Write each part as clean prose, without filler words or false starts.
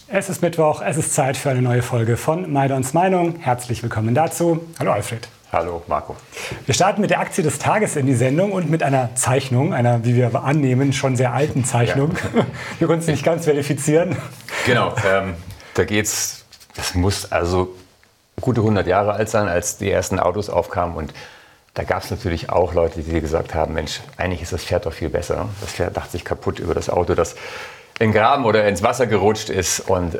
Es ist Mittwoch, es ist Zeit für eine neue Folge von Maidons Meinung. Herzlich willkommen dazu. Hallo Alfred. Hallo Marco. Wir starten mit der Aktie des Tages in die Sendung und mit einer Zeichnung, einer, wie wir annehmen, schon sehr alten Zeichnung. Ja. Wir konnten es nicht ganz verifizieren. Genau, da geht's, das muss also gute 100 Jahre alt sein, als die ersten Autos aufkamen, und da gab es natürlich auch Leute, die gesagt haben, Mensch, eigentlich ist das Pferd doch viel besser. Das Pferd dachte sich kaputt über das Auto, das in den Graben oder ins Wasser gerutscht ist, und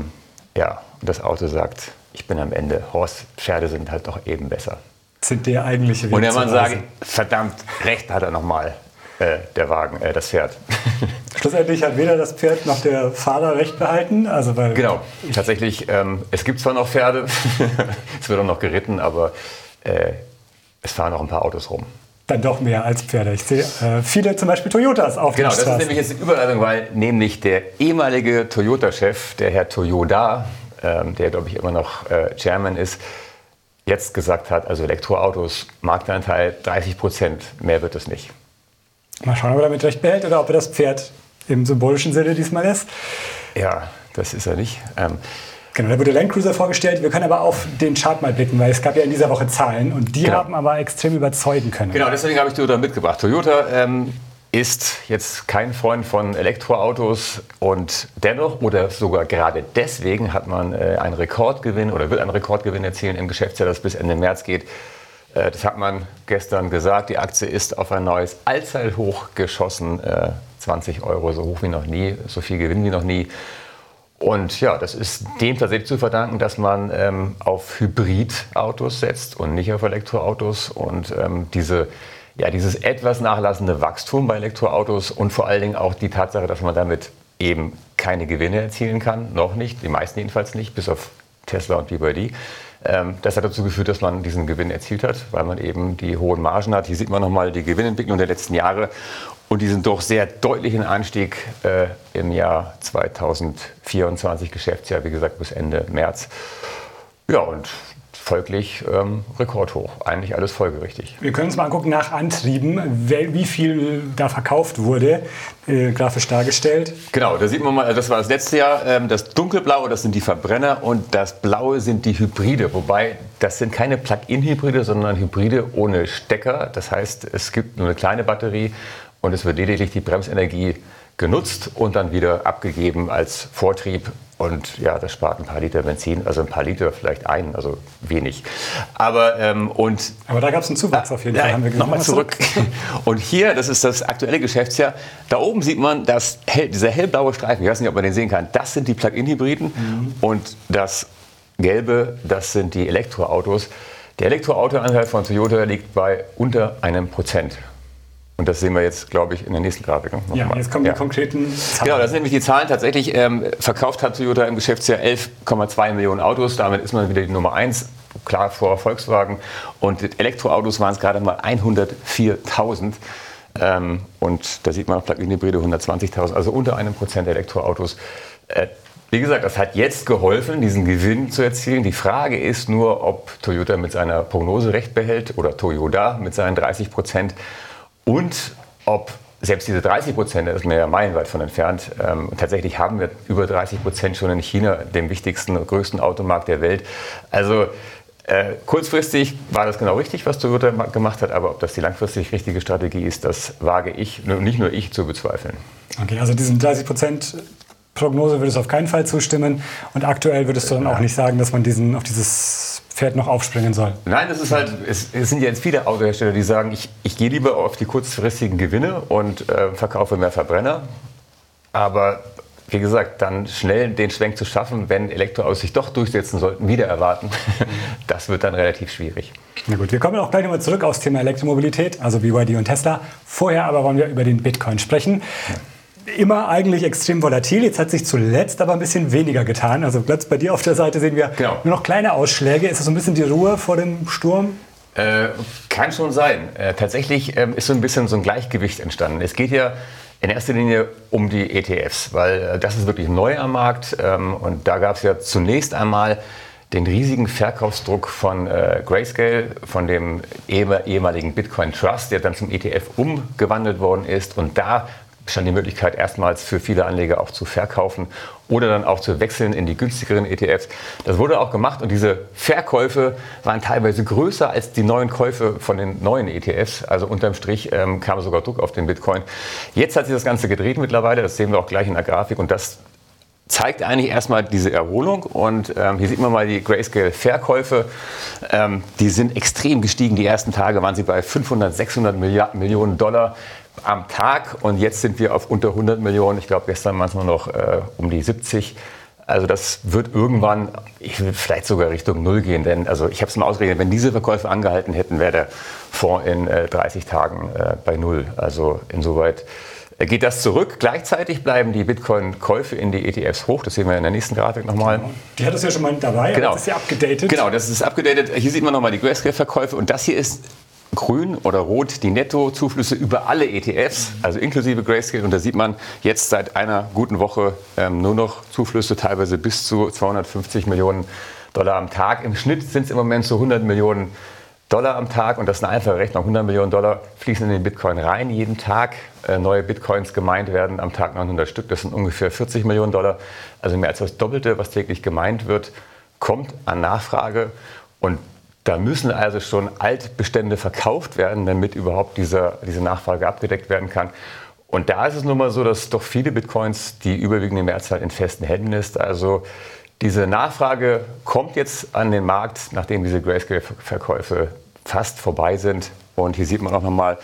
das Auto sagt, ich bin am Ende. Pferde sind halt doch eben besser. Sind der eigentliche Weg. Und der Mann sagt, verdammt, recht hat er nochmal, das Pferd. Schlussendlich hat weder das Pferd noch der Fahrer recht behalten. Also weil genau, tatsächlich, es gibt zwar noch Pferde, es wird auch noch geritten, aber es fahren noch ein paar Autos rum. Dann doch mehr als Pferde. Ich sehe viele zum Beispiel Toyotas auf den Straßen. Genau, das ist nämlich jetzt die Überleitung, weil nämlich der ehemalige Toyota-Chef, der Herr Toyoda, der glaube ich immer noch Chairman ist, jetzt gesagt hat, also Elektroautos, Marktanteil 30%, mehr wird es nicht. Mal schauen, ob er damit recht behält oder ob er das Pferd im symbolischen Sinne diesmal ist. Ja, das ist er nicht. Genau, da wurde Land Cruiser vorgestellt. Wir können aber auf den Chart mal blicken, weil es gab ja in dieser Woche Zahlen und die haben aber extrem überzeugen können. Genau, deswegen habe ich Toyota mitgebracht. Toyota ist jetzt kein Freund von Elektroautos, und dennoch oder sogar gerade deswegen hat man einen Rekordgewinn oder will einen Rekordgewinn erzielen im Geschäftsjahr, das bis Ende März geht. Das hat man gestern gesagt. Die Aktie ist auf ein neues Allzeithoch geschossen. 20 Euro, so hoch wie noch nie, so viel Gewinn wie noch nie. Und ja, das ist dem tatsächlich zu verdanken, dass man auf Hybridautos setzt und nicht auf Elektroautos. Und dieses etwas nachlassende Wachstum bei Elektroautos und vor allen Dingen auch die Tatsache, dass man damit eben keine Gewinne erzielen kann, noch nicht, die meisten jedenfalls nicht, bis auf Tesla und BYD. Das hat dazu geführt, dass man diesen Gewinn erzielt hat, weil man eben die hohen Margen hat. Hier sieht man nochmal die Gewinnentwicklung der letzten Jahre und diesen doch sehr deutlichen Anstieg im Jahr 2024, Geschäftsjahr, wie gesagt, bis Ende März. Ja, und folglich rekordhoch. Eigentlich alles folgerichtig. Wir können uns mal angucken nach Antrieben, wie viel da verkauft wurde, grafisch dargestellt. Genau, da sieht man mal, das war das letzte Jahr. Das dunkelblaue, das sind die Verbrenner, und das blaue sind die Hybride. Wobei, das sind keine Plug-in-Hybride, sondern Hybride ohne Stecker. Das heißt, es gibt nur eine kleine Batterie und es wird lediglich die Bremsenergie genutzt und dann wieder abgegeben als Vortrieb. Und ja, das spart ein paar Liter Benzin, also ein paar Liter vielleicht ein, also wenig. Aber da gab es einen Zuwachs auf jeden Fall. Haben wir nochmal zurück. Und hier, das ist das aktuelle Geschäftsjahr, da oben sieht man dieser hellblaue Streifen, ich weiß nicht, ob man den sehen kann, das sind die Plug-in-Hybriden und das Gelbe, das sind die Elektroautos. Der Elektroautoanteil von Toyota liegt bei unter 1%. Und das sehen wir jetzt, glaube ich, in der nächsten Grafik. Ja, jetzt kommen die konkreten Zahlen. Genau, das sind nämlich die Zahlen. Tatsächlich verkauft hat Toyota im Geschäftsjahr 11,2 Millionen Autos. Damit ist man wieder die Nummer 1, klar vor Volkswagen. Und Elektroautos waren es gerade mal 104.000. Und da sieht man Plug-in-Hybride 120.000, also unter 1% Elektroautos. Wie gesagt, das hat jetzt geholfen, diesen Gewinn zu erzielen. Die Frage ist nur, ob Toyota mit seiner Prognose recht behält oder Toyota mit seinen 30%. Und ob selbst diese 30%, da ist man ja meilenweit von entfernt, tatsächlich haben wir über 30% schon in China, dem wichtigsten, größten Automarkt der Welt. Also kurzfristig war das genau richtig, was Toyota gemacht hat, aber ob das die langfristig richtige Strategie ist, das wage ich, nicht nur ich, zu bezweifeln. Okay, also diesen 30% Prognose würdest du auf keinen Fall zustimmen, und aktuell würdest du dann auch nicht sagen, dass man auf dieses Pferd noch aufspringen soll. Nein, das ist halt, es sind ja jetzt viele Autohersteller, die sagen, ich gehe lieber auf die kurzfristigen Gewinne und verkaufe mehr Verbrenner. Aber wie gesagt, dann schnell den Schwenk zu schaffen, wenn Elektroautos sich doch durchsetzen sollten, wieder erwarten, das wird dann relativ schwierig. Na gut, wir kommen auch gleich nochmal zurück aufs Thema Elektromobilität, also BYD und Tesla. Vorher aber wollen wir über den Bitcoin sprechen. Immer eigentlich extrem volatil. Jetzt hat sich zuletzt aber ein bisschen weniger getan. Also Platz bei dir auf der Seite sehen wir nur noch kleine Ausschläge. Ist das so ein bisschen die Ruhe vor dem Sturm? Kann schon sein. Tatsächlich ist so ein bisschen so ein Gleichgewicht entstanden. Es geht ja in erster Linie um die ETFs, weil das ist wirklich neu am Markt. Und da gab es ja zunächst einmal den riesigen Verkaufsdruck von Grayscale, von dem ehemaligen Bitcoin Trust, der dann zum ETF umgewandelt worden ist. Und da bestand die Möglichkeit, erstmals für viele Anleger auch zu verkaufen oder dann auch zu wechseln in die günstigeren ETFs. Das wurde auch gemacht und diese Verkäufe waren teilweise größer als die neuen Käufe von den neuen ETFs. Also unterm Strich kam sogar Druck auf den Bitcoin. Jetzt hat sich das Ganze gedreht mittlerweile, das sehen wir auch gleich in der Grafik und das zeigt eigentlich erstmal diese Erholung und hier sieht man mal die Grayscale-Verkäufe, die sind extrem gestiegen. Die ersten Tage waren sie bei 500, 600 Millionen Dollar am Tag und jetzt sind wir auf unter 100 Millionen. Ich glaube, gestern waren es nur noch um die 70. Also das wird irgendwann, vielleicht sogar Richtung Null gehen, denn also ich habe es mal ausgerechnet, wenn diese Verkäufe angehalten hätten, wäre der Fonds in 30 Tagen bei Null. Also insoweit geht das zurück. Gleichzeitig bleiben die Bitcoin-Käufe in die ETFs hoch. Das sehen wir in der nächsten Grafik nochmal. Die hat das ja schon mal dabei, genau. Das ist ja abgedatet. Genau, das ist abgedatet. Hier sieht man nochmal die Grayscale-Verkäufe und das hier ist grün oder rot die Nettozuflüsse über alle ETFs, also inklusive Grayscale. Und da sieht man jetzt seit einer guten Woche nur noch Zuflüsse, teilweise bis zu 250 Millionen Dollar am Tag. Im Schnitt sind es im Moment so 100 Millionen Dollar am Tag und das ist eine einfache Rechnung. 100 Millionen Dollar fließen in den Bitcoin rein jeden Tag. Neue Bitcoins gemeint werden am Tag 900 Stück. Das sind ungefähr 40 Millionen Dollar. Also mehr als das Doppelte, was täglich gemeint wird, kommt an Nachfrage. Und da müssen also schon Altbestände verkauft werden, damit überhaupt diese Nachfrage abgedeckt werden kann. Und da ist es nun mal so, dass doch viele Bitcoins die überwiegende Mehrzahl in festen Händen ist. Also diese Nachfrage kommt jetzt an den Markt, nachdem diese Grayscale-Verkäufe fast vorbei sind. Und hier sieht man auch nochmal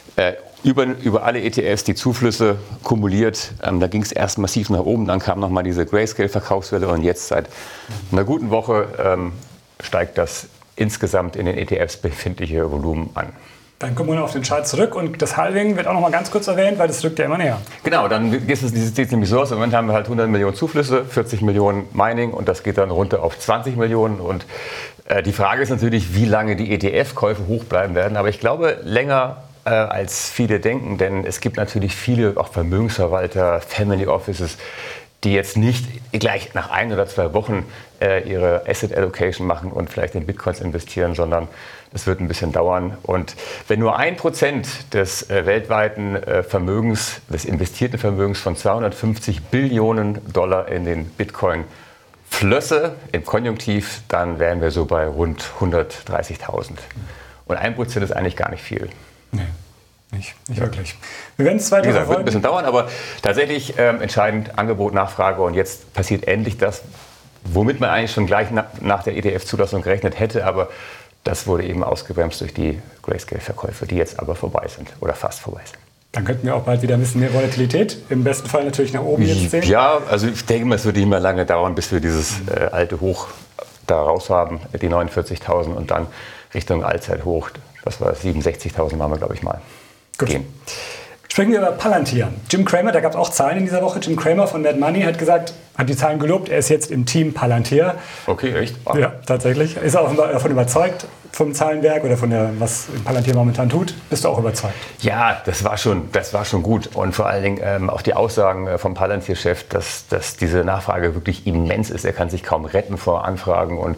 über alle ETFs die Zuflüsse kumuliert. Da ging es erst massiv nach oben, dann kam nochmal diese Grayscale-Verkaufswelle und jetzt seit einer guten Woche steigt das insgesamt in den ETFs befindliche Volumen an. Dann kommen wir auf den Chart zurück und das Halving wird auch noch mal ganz kurz erwähnt, weil das rückt ja immer näher. Genau, dann sieht es nämlich so aus. Im Moment haben wir halt 100 Millionen Zuflüsse, 40 Millionen Mining und das geht dann runter auf 20 Millionen. Und die Frage ist natürlich, wie lange die ETF-Käufe hoch bleiben werden. Aber ich glaube, länger als viele denken, denn es gibt natürlich viele auch Vermögensverwalter, Family Offices, die jetzt nicht gleich nach 1 oder 2 Wochen ihre Asset Allocation machen und vielleicht in Bitcoins investieren, sondern es wird ein bisschen dauern. Und wenn nur 1% des weltweiten Vermögens, des investierten Vermögens von 250 Billionen Dollar in den Bitcoin flösse, im Konjunktiv, dann wären wir so bei rund 130.000. Und 1% ist eigentlich gar nicht viel. Nee. Nicht wirklich. Wir werden es weiter verfolgen. Wird ein bisschen dauern, aber tatsächlich entscheidend Angebot, Nachfrage und jetzt passiert endlich das, womit man eigentlich schon gleich nach der ETF-Zulassung gerechnet hätte, aber das wurde eben ausgebremst durch die Grayscale-Verkäufe, die jetzt aber vorbei sind oder fast vorbei sind. Dann könnten wir auch bald wieder ein bisschen mehr Volatilität, im besten Fall natürlich nach oben jetzt sehen. Ja, also ich denke mal, es wird nicht mehr lange dauern, bis wir dieses alte Hoch da raus haben, die 49.000 und dann Richtung Allzeithoch, das war 67.000 waren wir, glaube ich, mal. Gut. Gehen. Sprechen wir über Palantir. Jim Cramer, da gab es auch Zahlen in dieser Woche. Jim Cramer von Mad Money hat gesagt, hat die Zahlen gelobt, er ist jetzt im Team Palantir. Okay, echt? Ah. Ja, tatsächlich. Ist er auch davon überzeugt, vom Zahlenwerk oder von was Palantir momentan tut? Bist du auch überzeugt? Ja, das war schon gut. Und vor allen Dingen auch die Aussagen vom Palantir-Chef, dass diese Nachfrage wirklich immens ist. Er kann sich kaum retten vor Anfragen. Und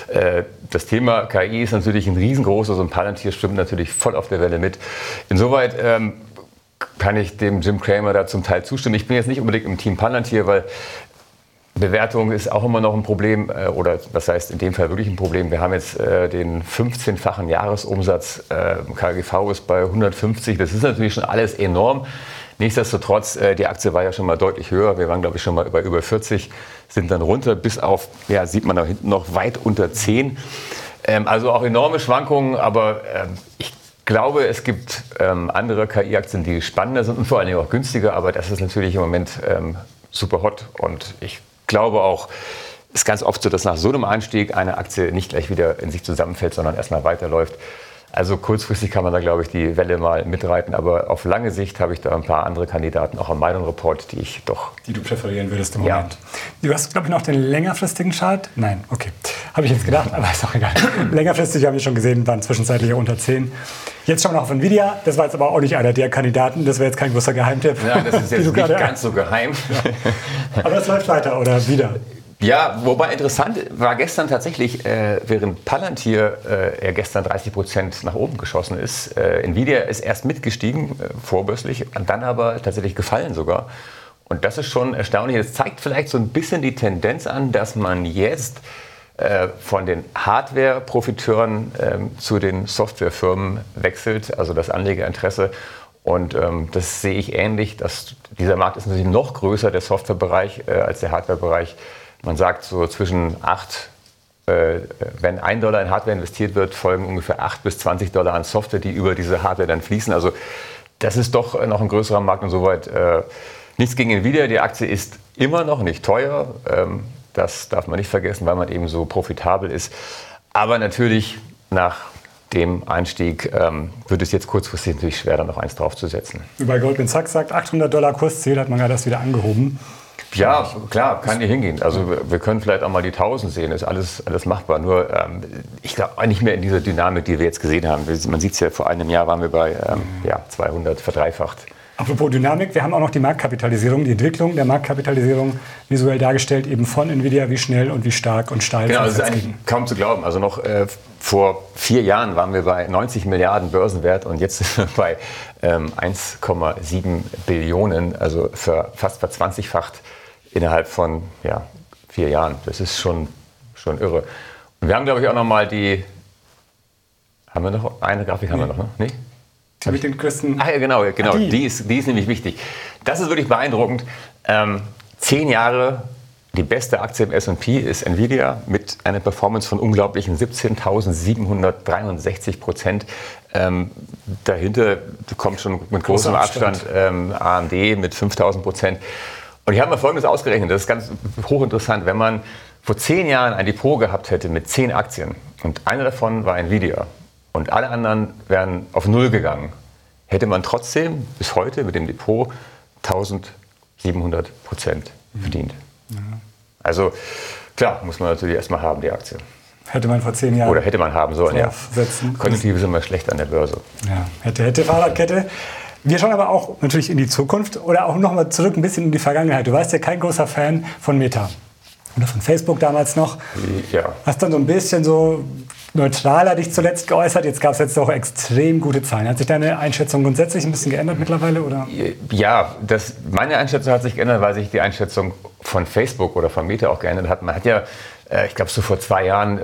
das Thema KI ist natürlich ein riesengroßes und Palantir stimmt natürlich voll auf der Welle mit. Insoweit kann ich dem Jim Cramer da zum Teil zustimmen. Ich bin jetzt nicht unbedingt im Team Palantir, weil Bewertung ist auch immer noch ein Problem, oder das heißt in dem Fall wirklich ein Problem. Wir haben jetzt den 15-fachen Jahresumsatz, KGV ist bei 150, das ist natürlich schon alles enorm. Nichtsdestotrotz, die Aktie war ja schon mal deutlich höher, wir waren glaube ich schon mal bei über 40, sind dann runter bis auf, ja sieht man da hinten noch, weit unter 10. Also auch enorme Schwankungen, aber ich glaube, es gibt andere KI-Aktien, die spannender sind und vor allen Dingen auch günstiger, aber das ist natürlich im Moment super hot und ich glaube auch, es ist ganz oft so, dass nach so einem Anstieg eine Aktie nicht gleich wieder in sich zusammenfällt, sondern erstmal weiterläuft. Also kurzfristig kann man da, glaube ich, die Welle mal mitreiten, aber auf lange Sicht habe ich da ein paar andere Kandidaten, auch am Meinung-Report, die du präferieren würdest im Moment. Du hast, glaube ich, noch den längerfristigen Chart? Nein, okay. Habe ich jetzt gedacht, aber ist auch egal. Längerfristig haben wir schon gesehen, waren zwischenzeitlich unter 10. Jetzt schauen wir noch auf Nvidia. Das war jetzt aber auch nicht einer der Kandidaten. Das wäre jetzt kein großer Geheimtipp. Ja, das ist jetzt nicht ganz so geheim. Ja. Aber es läuft weiter, oder wieder? Ja, wobei interessant war gestern tatsächlich, während Palantir ja gestern 30% nach oben geschossen ist, Nvidia ist erst mitgestiegen, vorbörslich, und dann aber tatsächlich gefallen sogar. Und das ist schon erstaunlich. Das zeigt vielleicht so ein bisschen die Tendenz an, dass man jetzt von den Hardware-Profiteuren zu den Softwarefirmen wechselt, also das Anlegerinteresse. Und das sehe ich ähnlich. Dieser Markt ist natürlich noch größer, der Softwarebereich, als der Hardwarebereich. Man sagt so zwischen 8, wenn $1 in Hardware investiert wird, folgen ungefähr $8 bis $20 an Software, die über diese Hardware dann fließen. Also das ist doch noch ein größerer Markt und soweit nichts gegen Nvidia. Die Aktie ist immer noch nicht teuer. Das darf man nicht vergessen, weil man eben so profitabel ist. Aber natürlich nach dem Einstieg wird es jetzt kurzfristig natürlich schwer, da noch eins draufzusetzen. Bei Goldman Sachs sagt $800 Kursziel, hat man ja das wieder angehoben. Ja, klar, kann hier hingehen. Also wir können vielleicht auch mal die 1000 sehen, ist alles machbar. Nur ich glaube nicht mehr in dieser Dynamik, die wir jetzt gesehen haben. Man sieht es ja, vor einem Jahr waren wir bei 200 verdreifacht. Apropos Dynamik, wir haben auch noch die Marktkapitalisierung, die Entwicklung der Marktkapitalisierung visuell dargestellt, eben von Nvidia, wie schnell und wie stark und steil. Genau, das ist eigentlich kaum zu glauben. Also noch vor 4 Jahren waren wir bei 90 Milliarden Börsenwert und jetzt sind wir bei 1,7 Billionen, also fast verzwanzigfacht innerhalb von 4 Jahren. Das ist schon irre. Und wir haben, glaube ich, auch noch mal haben wir noch eine Grafik? Haben wir noch, ne? Nee? Die mit den größten... Ach ja, genau. Die ist nämlich wichtig. Das ist wirklich beeindruckend. 10 Jahre, die beste Aktie im S&P ist Nvidia mit einer Performance von unglaublichen 17.763%. Dahinter kommt schon mit großem Abstand AMD mit 5.000%. Und ich habe mal Folgendes ausgerechnet, das ist ganz hochinteressant. Wenn man vor 10 Jahren ein Depot gehabt hätte mit 10 Aktien und eine davon war Nvidia und alle anderen wären auf Null gegangen, hätte man trotzdem bis heute mit dem Depot 1.700% verdient. Ja. Also klar, muss man natürlich erstmal haben, die Aktie. Hätte man vor 10 Jahren. Oder hätte man haben sollen, ja. Konjunktiv ist immer schlecht an der Börse. Ja, hätte Fahrradkette. Wir schauen aber auch natürlich in die Zukunft oder auch noch mal zurück ein bisschen in die Vergangenheit. Du warst ja kein großer Fan von Meta oder von Facebook damals noch. Ja. Hast dann so ein bisschen so neutraler dich zuletzt geäußert. Jetzt gab es jetzt auch extrem gute Zahlen. Hat sich deine Einschätzung grundsätzlich ein bisschen geändert mittlerweile? Oder? Ja, meine Einschätzung hat sich geändert, weil sich die Einschätzung von Facebook oder von Meta auch geändert hat. Man hat ja, ich glaube, so vor 2 Jahren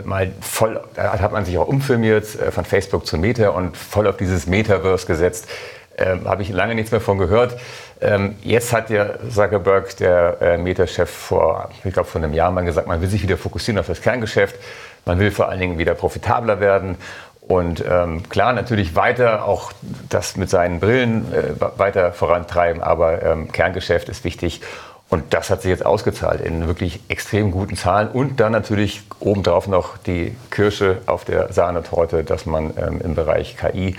da hat man sich auch umfirmiert von Facebook zu Meta und voll auf dieses Metaverse gesetzt. Habe ich lange nichts mehr von gehört. Jetzt hat ja Zuckerberg, der Meta-Chef, vor einem Jahr mal gesagt, man will sich wieder fokussieren auf das Kerngeschäft. Man will vor allen Dingen wieder profitabler werden. Und klar, natürlich weiter auch das mit seinen Brillen weiter vorantreiben. Aber Kerngeschäft ist wichtig. Und das hat sich jetzt ausgezahlt in wirklich extrem guten Zahlen. Und dann natürlich obendrauf noch die Kirsche auf der Sahnetorte, dass man im Bereich KI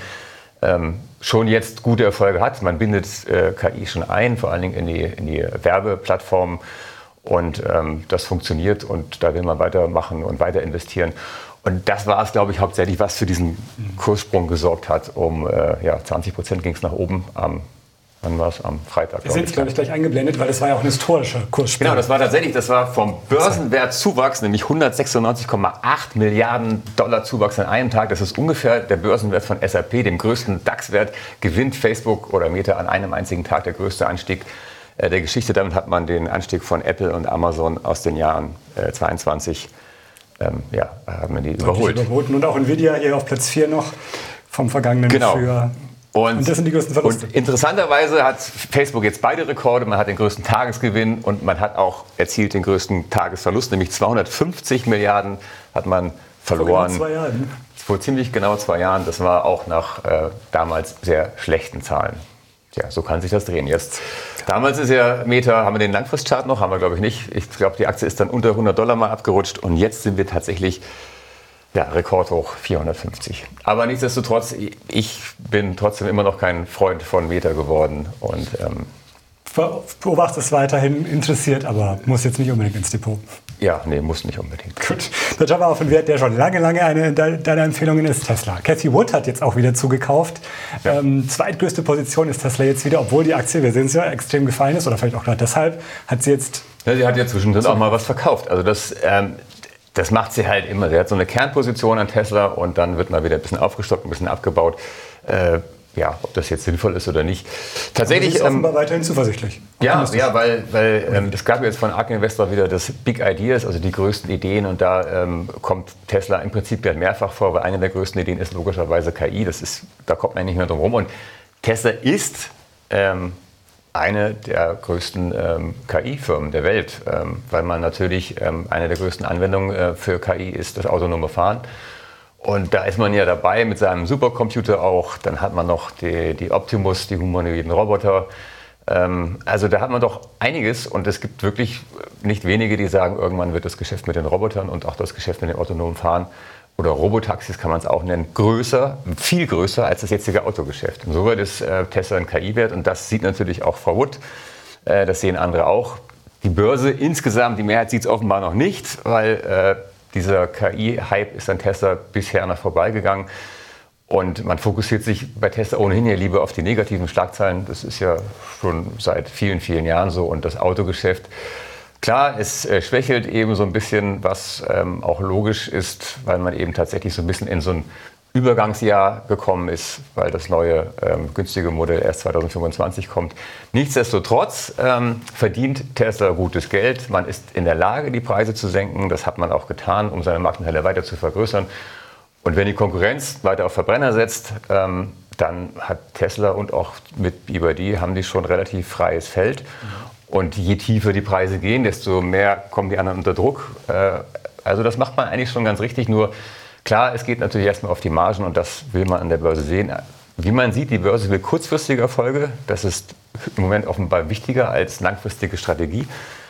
schon jetzt gute Erfolge hat. Man bindet KI schon ein, vor allen Dingen in die Werbeplattformen. Und das funktioniert und da will man weitermachen und weiter investieren. Und das war es, glaube ich, hauptsächlich, was für diesen Kurssprung gesorgt hat. 20% ging es nach oben wann war es? Am Freitag. Wir sind, glaube ich, gleich eingeblendet, weil das war ja auch ein historischer Kurssprung. Genau, das war vom Börsenwertzuwachs, nämlich 196,8 Milliarden $ Zuwachs an einem Tag. Das ist ungefähr der Börsenwert von SAP, dem größten DAX-Wert, gewinnt Facebook oder Meta an einem einzigen Tag, der größte Anstieg der Geschichte. Damit hat man den Anstieg von Apple und Amazon aus den Jahren 22 haben wir die überholt. Und auch Nvidia hier auf Platz 4 noch vom vergangenen Frühjahr. Und das sind die größten Verluste. Und interessanterweise hat Facebook jetzt beide Rekorde. Man hat den größten Tagesgewinn und man hat auch erzielt den größten Tagesverlust, nämlich 250 Milliarden hat man verloren. Vor 2 Jahren. Vor ziemlich genau 2 Jahren. Das war auch nach damals sehr schlechten Zahlen. Ja, so kann sich das drehen jetzt. Damals ist ja Meta, haben wir den Langfristchart noch? Haben wir, glaube ich, nicht. Ich glaube, die Aktie ist dann unter $100 mal abgerutscht und jetzt sind wir tatsächlich Rekordhoch 450. Aber nichtsdestotrotz, ich bin trotzdem immer noch kein Freund von Meta geworden. Und beobachte es weiterhin, interessiert, aber muss jetzt nicht unbedingt ins Depot. Ja, nee, muss nicht unbedingt. Gut. Dann schauen wir auf einen Wert, der schon lange eine deiner Empfehlungen ist, Tesla. Cathy Wood hat jetzt auch wieder zugekauft. Ja. Zweitgrößte Position ist Tesla jetzt wieder, obwohl die Aktie, wir sehen es ja, extrem gefallen ist oder vielleicht auch gerade deshalb, hat sie jetzt Ja, sie hat ja zwischendrin auch mal was verkauft. Also das macht sie halt immer. Sie hat so eine Kernposition an Tesla und dann wird mal wieder ein bisschen aufgestockt, ein bisschen abgebaut. Ja, ob das jetzt sinnvoll ist oder nicht. Tatsächlich. Sie ist offenbar weiterhin zuversichtlich. Ja, weil es gab jetzt von ARK Investor wieder das Big Ideas, also die größten Ideen. Und da kommt Tesla im Prinzip ja mehrfach vor, weil eine der größten Ideen ist logischerweise KI. Da kommt man nicht mehr drum rum. Und Tesla ist eine der größten KI-Firmen der Welt, weil man natürlich eine der größten Anwendungen für KI ist das autonome Fahren. Und da ist man ja dabei mit seinem Supercomputer auch. Dann hat man noch die Optimus, die humanoiden Roboter. Also da hat man doch einiges. Und es gibt wirklich nicht wenige, die sagen, irgendwann wird das Geschäft mit den Robotern und auch das Geschäft mit dem autonomen Fahren oder Robotaxis kann man es auch nennen, größer, viel größer als das jetzige Autogeschäft. Insoweit ist Tesla ein KI-Wert und das sieht natürlich auch Frau Wood. Das sehen andere auch. Die Börse insgesamt, die Mehrheit sieht es offenbar noch nicht, weil dieser KI-Hype ist an Tesla bisher noch vorbeigegangen. Und man fokussiert sich bei Tesla ohnehin ja lieber auf die negativen Schlagzeilen. Das ist ja schon seit vielen, vielen Jahren so. Und das Autogeschäft, klar, es schwächelt eben so ein bisschen, was auch logisch ist, weil man eben tatsächlich so ein bisschen in so ein Übergangsjahr gekommen ist, weil das neue günstige Modell erst 2025 kommt. Nichtsdestotrotz verdient Tesla gutes Geld. Man ist in der Lage, die Preise zu senken. Das hat man auch getan, um seine Marktanteile weiter zu vergrößern. Und wenn die Konkurrenz weiter auf Verbrenner setzt, dann hat Tesla und auch mit BYD haben die schon relativ freies Feld. Und je tiefer die Preise gehen, desto mehr kommen die anderen unter Druck. Also das macht man eigentlich schon ganz richtig. Nur klar, es geht natürlich erstmal auf die Margen und das will man an der Börse sehen. Wie man sieht, die Börse will kurzfristige Erfolge. Das ist im Moment offenbar wichtiger als langfristige Strategie.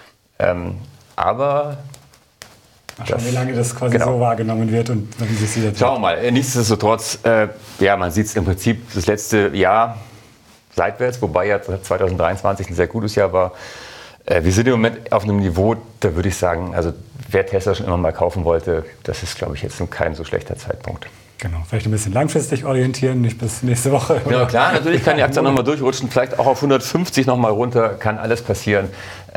Aber mal schauen, wie lange das quasi so wahrgenommen wird und wie sich wieder. Schauen wir mal. Nichtsdestotrotz, ja, man sieht es im Prinzip das letzte Jahr seitwärts, wobei ja 2023 ein sehr gutes Jahr war. Wir sind im Moment auf einem Niveau, da würde ich sagen, also wer Tesla schon immer mal kaufen wollte, das ist, glaube ich, jetzt kein so schlechter Zeitpunkt. Genau, vielleicht ein bisschen langfristig orientieren, nicht bis nächste Woche. Ja, klar, natürlich kann die Aktie nochmal durchrutschen, vielleicht auch auf 150 nochmal runter, kann alles passieren.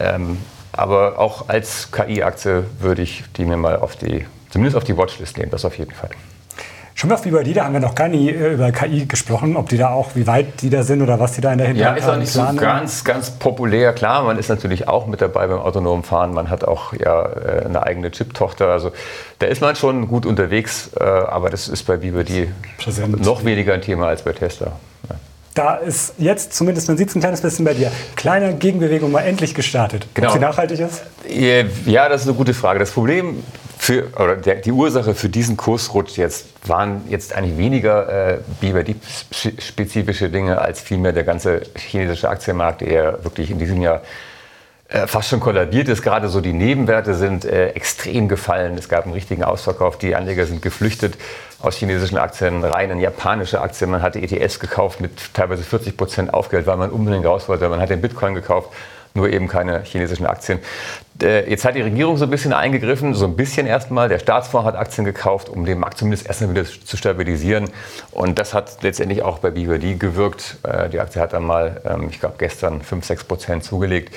Aber auch als KI-Aktie würde ich die mir mal zumindest auf die Watchlist nehmen, das auf jeden Fall. Schon mal auf BYD, da haben wir noch gar nie über KI gesprochen, ob die da auch, wie weit die da sind oder was die da in der Hinterhand haben. Ja, ist auch nicht so ganz populär. Klar, man ist natürlich auch mit dabei beim autonomen Fahren. Man hat auch eine eigene Chip-Tochter. Also da ist man schon gut unterwegs, aber das ist bei BYD noch weniger ein Thema als bei Tesla. Ja. Da ist jetzt, zumindest man sieht es ein kleines bisschen bei dir, kleine Gegenbewegung mal endlich gestartet. Genau. Ob sie nachhaltig ist? Ja, das ist eine gute Frage. Das Problem die Ursache für diesen Kursrutsch waren jetzt eigentlich weniger BYD-spezifische Dinge als vielmehr der ganze chinesische Aktienmarkt, der wirklich in diesem Jahr fast schon kollabiert ist. Gerade so die Nebenwerte sind extrem gefallen. Es gab einen richtigen Ausverkauf. Die Anleger sind geflüchtet aus chinesischen Aktien rein in japanische Aktien. Man hatte ETFs gekauft mit teilweise 40% Aufgeld, weil man unbedingt raus wollte. Man hat den Bitcoin gekauft, nur eben keine chinesischen Aktien. Jetzt hat die Regierung so ein bisschen eingegriffen, so ein bisschen erstmal. Der Staatsfonds hat Aktien gekauft, um den Markt zumindest erstmal wieder zu stabilisieren. Und das hat letztendlich auch bei BYD gewirkt. Die Aktie hat dann mal, ich glaube gestern 5-6% zugelegt.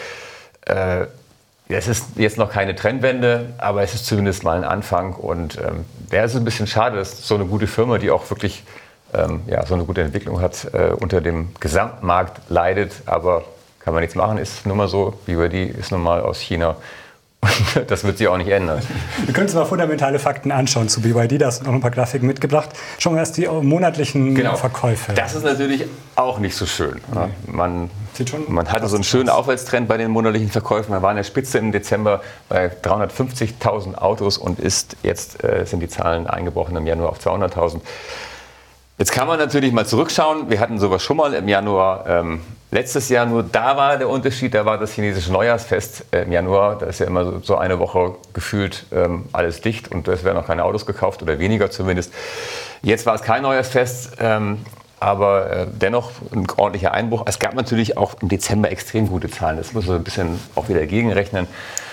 Es ist jetzt noch keine Trendwende, aber es ist zumindest mal ein Anfang. Und es ist ein bisschen schade, dass so eine gute Firma, die auch wirklich so eine gute Entwicklung hat, unter dem Gesamtmarkt leidet. Aber kann man nichts machen, ist nun mal so. BYD ist nun mal aus China. Und das wird sich auch nicht ändern. Wir können uns mal fundamentale Fakten anschauen zu BYD. Da hast du noch ein paar Grafiken mitgebracht. Schauen wir erst die monatlichen Verkäufe. Das ist natürlich auch nicht so schön. Man hatte so einen schönen Aufwärtstrend bei den monatlichen Verkäufen. Wir waren in der Spitze im Dezember bei 350.000 Autos und jetzt sind die Zahlen eingebrochen im Januar auf 200.000. Jetzt kann man natürlich mal zurückschauen. Wir hatten sowas schon mal im Januar letztes Jahr, nur da war der Unterschied, da war das chinesische Neujahrsfest im Januar. Da ist ja immer so eine Woche gefühlt alles dicht und es werden noch keine Autos gekauft oder weniger zumindest. Jetzt war es kein Neujahrsfest, aber dennoch ein ordentlicher Einbruch. Es gab natürlich auch im Dezember extrem gute Zahlen, das muss man ein bisschen auch wieder gegenrechnen.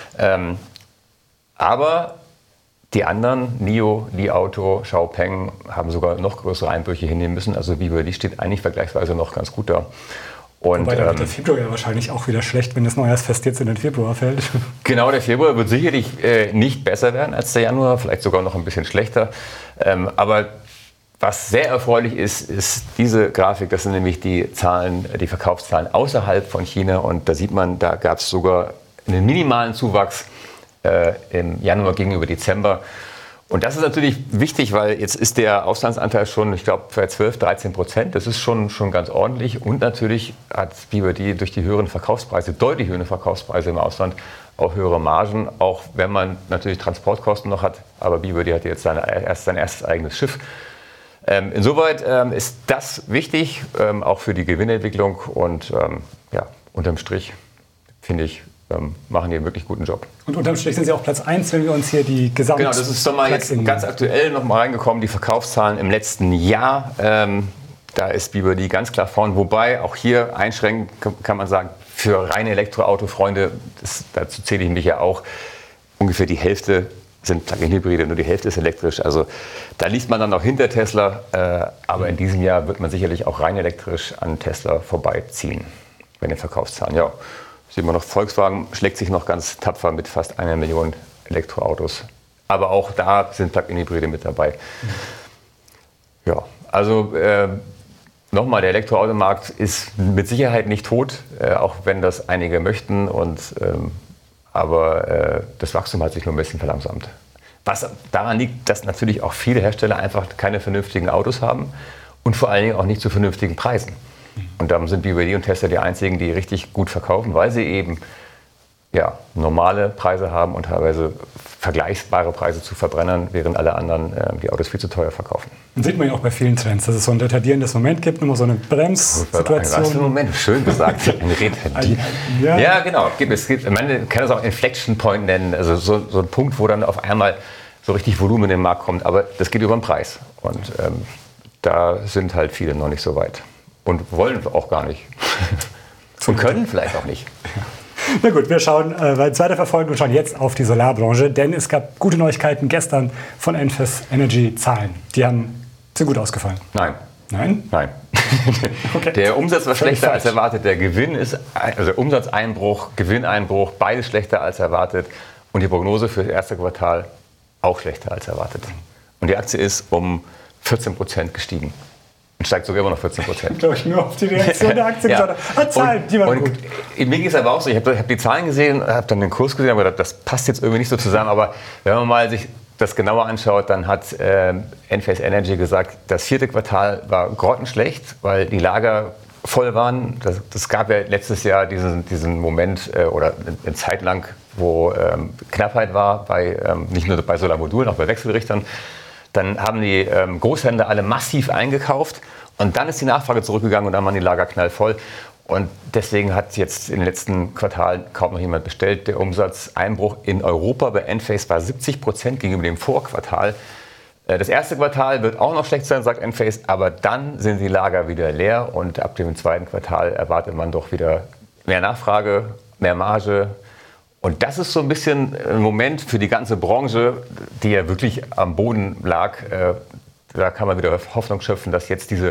Aber die anderen, NIO, Li Auto, Xiaopeng, haben sogar noch größere Einbrüche hinnehmen müssen. Also BYD steht eigentlich vergleichsweise noch ganz gut da. Und, wobei dann wird der Februar ja wahrscheinlich auch wieder schlecht, wenn das Neujahrsfest jetzt in den Februar fällt. Genau, der Februar wird sicherlich nicht besser werden als der Januar, vielleicht sogar noch ein bisschen schlechter. Aber was sehr erfreulich ist, ist diese Grafik. Das sind nämlich die Zahlen, die Verkaufszahlen außerhalb von China. Und da sieht man, da gab es sogar einen minimalen Zuwachs im Januar gegenüber Dezember. Und das ist natürlich wichtig, weil jetzt ist der Auslandsanteil schon, ich glaube, bei 12-13%. Das ist schon ganz ordentlich. Und natürlich hat BYD durch die höheren Verkaufspreise, deutlich höhere Verkaufspreise im Ausland, auch höhere Margen, auch wenn man natürlich Transportkosten noch hat. Aber BYD hat jetzt sein erstes eigenes Schiff. Insoweit ist das wichtig, auch für die Gewinnentwicklung. Und ja, unterm Strich, finde ich, machen die einen wirklich guten Job. Und unterm Strich sind sie auch Platz 1, wenn wir uns hier die Gesamt... Genau, das ist doch mal jetzt ganz aktuell noch mal reingekommen, die Verkaufszahlen im letzten Jahr. Da ist BYD ganz klar vorn. Wobei, auch hier einschränkend kann man sagen, für reine Elektroauto-Freunde, dazu zähle ich mich ja auch, ungefähr die Hälfte sind Plug-in-Hybride, nur die Hälfte ist elektrisch. Also da liegt man dann noch hinter Tesla. Aber in diesem Jahr wird man sicherlich auch rein elektrisch an Tesla vorbeiziehen bei den Verkaufszahlen. Ja. Sieht man noch, Volkswagen schlägt sich noch ganz tapfer mit fast 1 Million Elektroautos. Aber auch da sind Plug-in-Hybride mit dabei. Ja, also nochmal, der Elektroautomarkt ist mit Sicherheit nicht tot, auch wenn das einige möchten. Aber das Wachstum hat sich nur ein bisschen verlangsamt. Was daran liegt, dass natürlich auch viele Hersteller einfach keine vernünftigen Autos haben und vor allen Dingen auch nicht zu vernünftigen Preisen. Und dann sind BYD und Tesla die einzigen, die richtig gut verkaufen, weil sie eben ja, normale Preise haben und teilweise vergleichbare Preise zu Verbrennern, während alle anderen die Autos viel zu teuer verkaufen. Das sieht man ja auch bei vielen Trends, dass es so ein retardierendes Moment gibt, nur so eine Bremssituation. Was für ein Moment, schön gesagt, ein Retardier. Ja, genau. Man kann das auch Inflection Point nennen, also so ein Punkt, wo dann auf einmal so richtig Volumen in den Markt kommt, aber das geht über den Preis. Und da sind halt viele noch nicht so weit. Und wollen auch gar nicht. Und können vielleicht auch nicht. Na gut, wir schauen weiter verfolgen und schauen jetzt auf die Solarbranche, denn es gab gute Neuigkeiten gestern von Enphase Energy Zahlen. Die sind gut ausgefallen. Nein. Nein? Nein. Okay. Der Umsatz war schlechter als erwartet. Der Gewinn ist, also Umsatzeinbruch, Gewinneinbruch, beides schlechter als erwartet. Und die Prognose für das erste Quartal auch schlechter als erwartet. Und die Aktie ist um 14% gestiegen. Und steigt sogar immer noch 14%. Ich glaube ich nur auf die Reaktion der Aktie. Ja. Zahlen, die waren gut. Mir ging es aber auch so, ich habe die Zahlen gesehen, habe dann den Kurs gesehen, aber gedacht, das passt jetzt irgendwie nicht so zusammen. Aber wenn man mal sich das genauer anschaut, dann hat Enphase Energy gesagt, das vierte Quartal war grottenschlecht, weil die Lager voll waren. Das gab ja letztes Jahr diesen Moment oder eine Zeit lang, wo Knappheit war, nicht nur bei Solarmodulen, auch bei Wechselrichtern. Dann haben die Großhändler alle massiv eingekauft und dann ist die Nachfrage zurückgegangen und dann waren die Lager knallvoll. Und deswegen hat jetzt in den letzten Quartalen kaum noch jemand bestellt. Der Umsatzeinbruch in Europa bei Enphase war 70% gegenüber dem Vorquartal. Das erste Quartal wird auch noch schlecht sein, sagt Enphase, aber dann sind die Lager wieder leer und ab dem zweiten Quartal erwartet man doch wieder mehr Nachfrage, mehr Marge. Und das ist so ein bisschen ein Moment für die ganze Branche, die ja wirklich am Boden lag. Da kann man wieder Hoffnung schöpfen, dass jetzt diese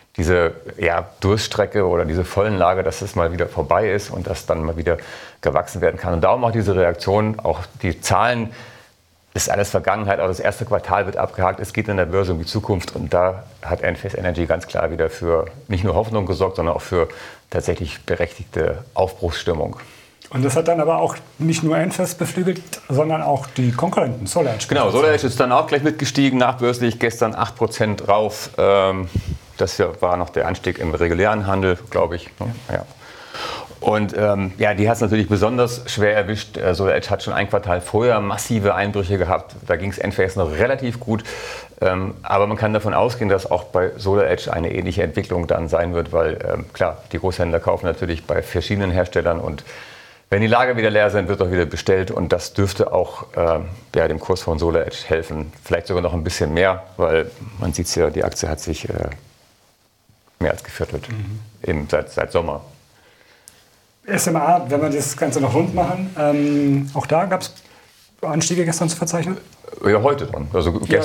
Durststrecke oder diese vollen Lager, dass es mal wieder vorbei ist und dass dann mal wieder gewachsen werden kann. Und darum auch diese Reaktion, auch die Zahlen, ist alles Vergangenheit, aber das erste Quartal wird abgehakt. Es geht in der Börse um die Zukunft und da hat Enphase Energy ganz klar wieder für nicht nur Hoffnung gesorgt, sondern auch für tatsächlich berechtigte Aufbruchsstimmung. Und das hat dann aber auch nicht nur Enphase beflügelt, sondern auch die Konkurrenten, SolarEdge. Genau, SolarEdge ist dann auch gleich mitgestiegen, nachbörslich gestern 8% rauf. Das war noch der Anstieg im regulären Handel, glaube ich. Ja. Und die hat es natürlich besonders schwer erwischt. SolarEdge hat schon ein Quartal vorher massive Einbrüche gehabt. Da ging es Enphase noch relativ gut. Aber man kann davon ausgehen, dass auch bei SolarEdge eine ähnliche Entwicklung dann sein wird, weil klar, die Großhändler kaufen natürlich bei verschiedenen Herstellern und wenn die Lager wieder leer sind, wird auch wieder bestellt und das dürfte auch dem Kurs von SolarEdge helfen. Vielleicht sogar noch ein bisschen mehr, weil man sieht es ja, die Aktie hat sich mehr als geviertelt seit Sommer. SMA, wenn wir das Ganze noch rund machen, auch da gab es Anstiege gestern zu verzeichnen? Ja, heute dann. Also heute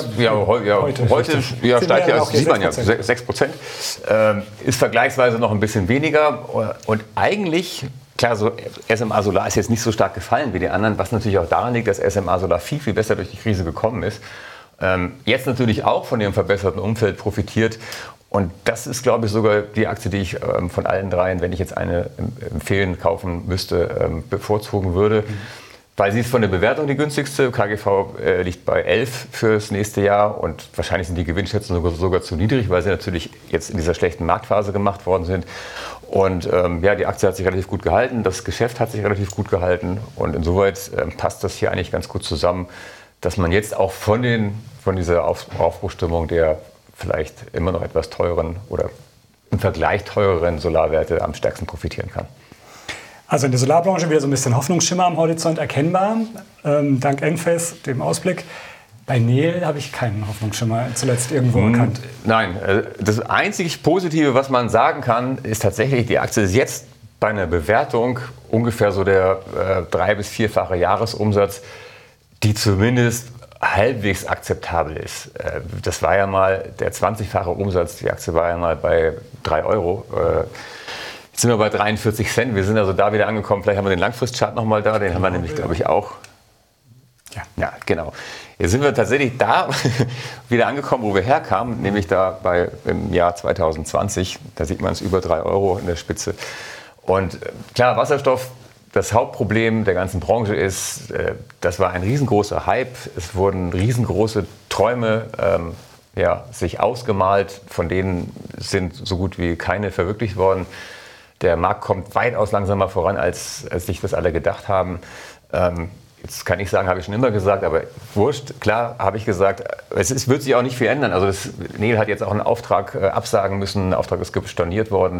steigt ja, sieht man ja, 6%. Ist vergleichsweise noch ein bisschen weniger. Und eigentlich, klar, so SMA Solar ist jetzt nicht so stark gefallen wie die anderen, was natürlich auch daran liegt, dass SMA Solar viel, viel besser durch die Krise gekommen ist. Jetzt natürlich auch von dem verbesserten Umfeld profitiert. Und das ist, glaube ich, sogar die Aktie, die ich von allen dreien, wenn ich jetzt eine empfehlen, kaufen müsste, bevorzugen würde. Weil sie ist von der Bewertung die günstigste. KGV liegt bei 11 fürs nächste Jahr und wahrscheinlich sind die Gewinnschätzungen sogar zu niedrig, weil sie natürlich jetzt in dieser schlechten Marktphase gemacht worden sind. Und die Aktie hat sich relativ gut gehalten, das Geschäft hat sich relativ gut gehalten und insoweit passt das hier eigentlich ganz gut zusammen, dass man jetzt auch von dieser Aufbruchstimmung der vielleicht immer noch etwas teuren oder im Vergleich teureren Solarwerte am stärksten profitieren kann. Also in der Solarbranche wieder so ein bisschen Hoffnungsschimmer am Horizont erkennbar, dank Enphase, dem Ausblick. Bei Nel habe ich keinen Hoffnungsschimmer zuletzt irgendwo erkannt. Nein, das einzig Positive, was man sagen kann, ist tatsächlich, die Aktie ist jetzt bei einer Bewertung ungefähr so der 3- bis 4-fache Jahresumsatz, die zumindest halbwegs akzeptabel ist. Das war ja mal der 20-fache Umsatz, die Aktie war ja mal bei 3 Euro. Jetzt sind wir bei 43 Cent. Wir sind also da wieder angekommen. Vielleicht haben wir den Langfristchart noch mal da. Den haben wir nämlich, glaube ich, auch. Ja, genau. Jetzt sind wir tatsächlich da wieder angekommen, wo wir herkamen, nämlich da im Jahr 2020. Da sieht man es über 3 Euro in der Spitze. Und klar, Wasserstoff, das Hauptproblem der ganzen Branche ist, das war ein riesengroßer Hype. Es wurden riesengroße Träume sich ausgemalt. Von denen sind so gut wie keine verwirklicht worden. Der Markt kommt weitaus langsamer voran, als sich das alle gedacht haben. Jetzt kann ich sagen, habe ich schon immer gesagt, aber wurscht, klar habe ich gesagt, wird sich auch nicht viel ändern. Also Nel hat jetzt auch einen Auftrag absagen müssen, der Auftrag ist storniert worden.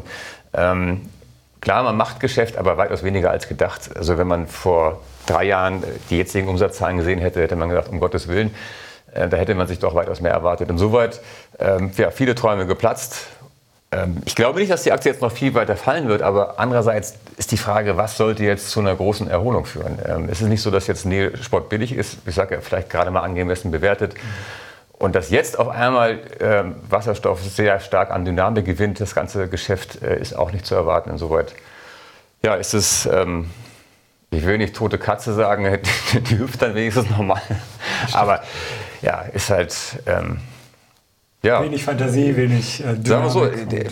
Klar, man macht Geschäft, aber weitaus weniger als gedacht. Also wenn man vor 3 Jahren die jetzigen Umsatzzahlen gesehen hätte, hätte man gesagt, um Gottes Willen, da hätte man sich doch weitaus mehr erwartet. Insoweit, viele Träume geplatzt. Ich glaube nicht, dass die Aktie jetzt noch viel weiter fallen wird, aber andererseits ist die Frage, was sollte jetzt zu einer großen Erholung führen? Es ist nicht so, dass jetzt Nel sportbillig ist, ich sage ja, vielleicht gerade mal angemessen bewertet. Und dass jetzt auf einmal Wasserstoff sehr stark an Dynamik gewinnt, das ganze Geschäft ist auch nicht zu erwarten. Insoweit ist es, ich will nicht tote Katze sagen, die hüpft dann wenigstens nochmal. Aber ist halt... Wenig Fantasie, wenig Dynamik. Sagen wir so,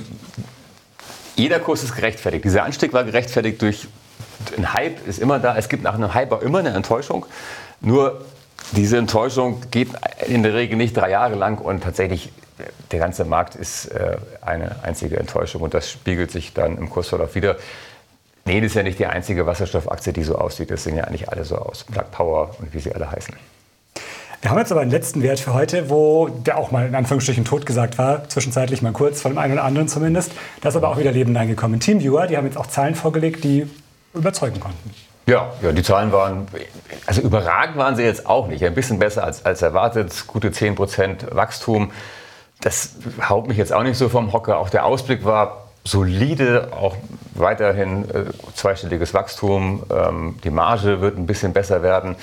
jeder Kurs ist gerechtfertigt. Dieser Anstieg war gerechtfertigt durch ein Hype, ist immer da. Es gibt nach einem Hype auch immer eine Enttäuschung. Nur diese Enttäuschung geht in der Regel nicht 3 Jahre lang und tatsächlich der ganze Markt ist eine einzige Enttäuschung und das spiegelt sich dann im Kursverlauf wieder. Nee, das ist ja nicht die einzige Wasserstoffaktie, die so aussieht. Das sehen ja eigentlich alle so aus. Plug Power und wie sie alle heißen. Wir haben jetzt aber einen letzten Wert für heute, wo der auch mal in Anführungsstrichen tot gesagt war, zwischenzeitlich mal kurz, von dem einen oder anderen zumindest. Da ist aber auch wieder lebend eingekommen. TeamViewer, die haben jetzt auch Zahlen vorgelegt, die überzeugen konnten. Ja, die Zahlen waren, also überragend waren sie jetzt auch nicht. Ein bisschen besser als erwartet, gute 10% Wachstum. Das haut mich jetzt auch nicht so vom Hocker. Auch der Ausblick war solide, auch weiterhin zweistelliges Wachstum. Die Marge wird ein bisschen besser werden.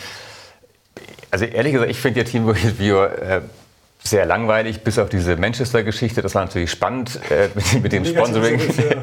Also ehrlich gesagt, ich finde ja TeamViewer sehr langweilig, bis auf diese Manchester-Geschichte. Das war natürlich spannend mit dem Sponsoring.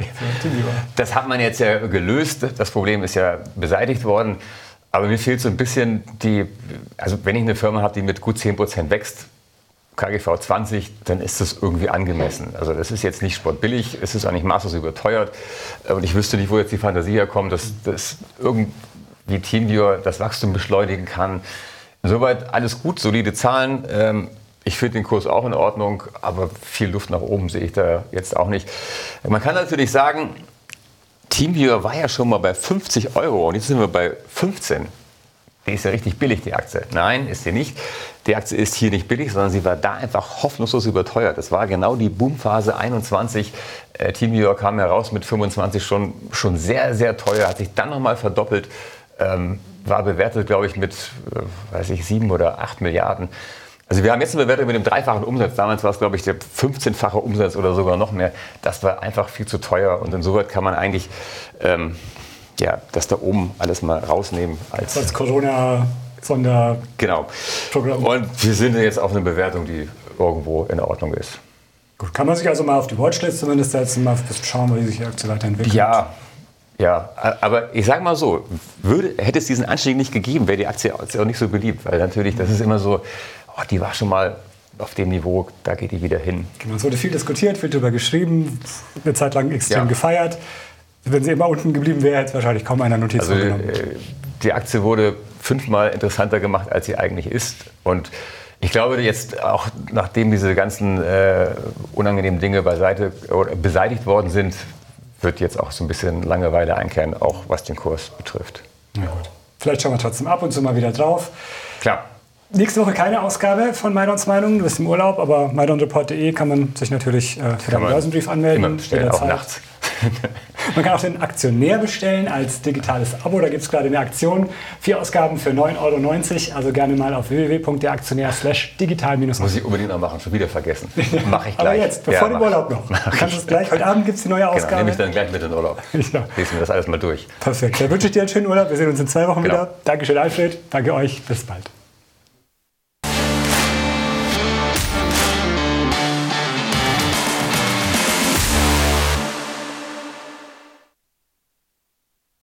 Das hat man jetzt ja gelöst. Das Problem ist ja beseitigt worden. Aber mir fehlt so ein bisschen also wenn ich eine Firma habe, die mit gut 10% wächst, KGV 20, dann ist das irgendwie angemessen. Also das ist jetzt nicht sportbillig, es ist auch nicht maßlos überteuert. Und ich wüsste nicht, wo jetzt die Fantasie herkommt, dass irgendwie TeamViewer das Wachstum beschleunigen kann. Insoweit alles gut, solide Zahlen. Ich finde den Kurs auch in Ordnung, aber viel Luft nach oben sehe ich da jetzt auch nicht. Man kann natürlich sagen, TeamViewer war ja schon mal bei 50 Euro und jetzt sind wir bei 15. Die ist ja richtig billig, die Aktie. Nein, ist sie nicht. Die Aktie ist hier nicht billig, sondern sie war da einfach hoffnungslos überteuert. Das war genau die Boomphase 21. TeamViewer kam heraus mit 25 schon sehr, sehr teuer, hat sich dann nochmal verdoppelt. War bewertet, glaube ich, mit 7 oder 8 Milliarden. Also wir haben jetzt eine Bewertung mit dem 3-fachen Umsatz. Damals war es, glaube ich, der 15-fache Umsatz oder sogar noch mehr. Das war einfach viel zu teuer. Und insoweit kann man eigentlich das da oben alles mal rausnehmen. Als Corona Sonderprogramm. Genau. Und wir sind jetzt auf eine Bewertung, die irgendwo in Ordnung ist. Gut, kann man sich also mal auf die Watchlist zumindest setzen, mal ein bisschen schauen, wie sich die Aktie weiterentwickelt. Ja, aber ich sage mal so, hätte es diesen Anstieg nicht gegeben, wäre die Aktie auch nicht so beliebt, weil natürlich, das ist immer so, die war schon mal auf dem Niveau, da geht die wieder hin. Genau, es wurde viel diskutiert, viel darüber geschrieben, eine Zeit lang extrem gefeiert. Wenn sie immer unten geblieben wäre, hätte es wahrscheinlich kaum einer Notiz genommen. Die Aktie wurde 5-mal interessanter gemacht, als sie eigentlich ist. Und ich glaube jetzt auch, nachdem diese ganzen unangenehmen Dinge beseitigt worden sind, wird jetzt auch so ein bisschen Langeweile einkehren, auch was den Kurs betrifft. Ja, gut. Vielleicht schauen wir trotzdem ab und zu mal wieder drauf. Klar. Nächste Woche keine Ausgabe von Maidons Meinung. Du bist im Urlaub, aber maidonreport.de kann man sich natürlich für den Börsenbrief anmelden. Immer bestellen, auch nachts. Man kann auch den Aktionär bestellen als digitales Abo. Da gibt es gerade eine Aktion. 4 Ausgaben für 9,90 €. Also gerne mal auf www.deraktionär/digital-. Muss ich unbedingt noch machen, schon wieder vergessen. Mache ich gleich. Aber jetzt, bevor dem Urlaub noch. Du kannst es gleich. Heute Abend gibt es die neue Ausgabe. Genau, nehme ich dann gleich mit in den Urlaub. Ja. Lesen wir das alles mal durch. Perfekt. Dann wünsche ich dir einen schönen Urlaub. Wir sehen uns in 2 Wochen wieder. Dankeschön, Alfred. Danke euch. Bis bald.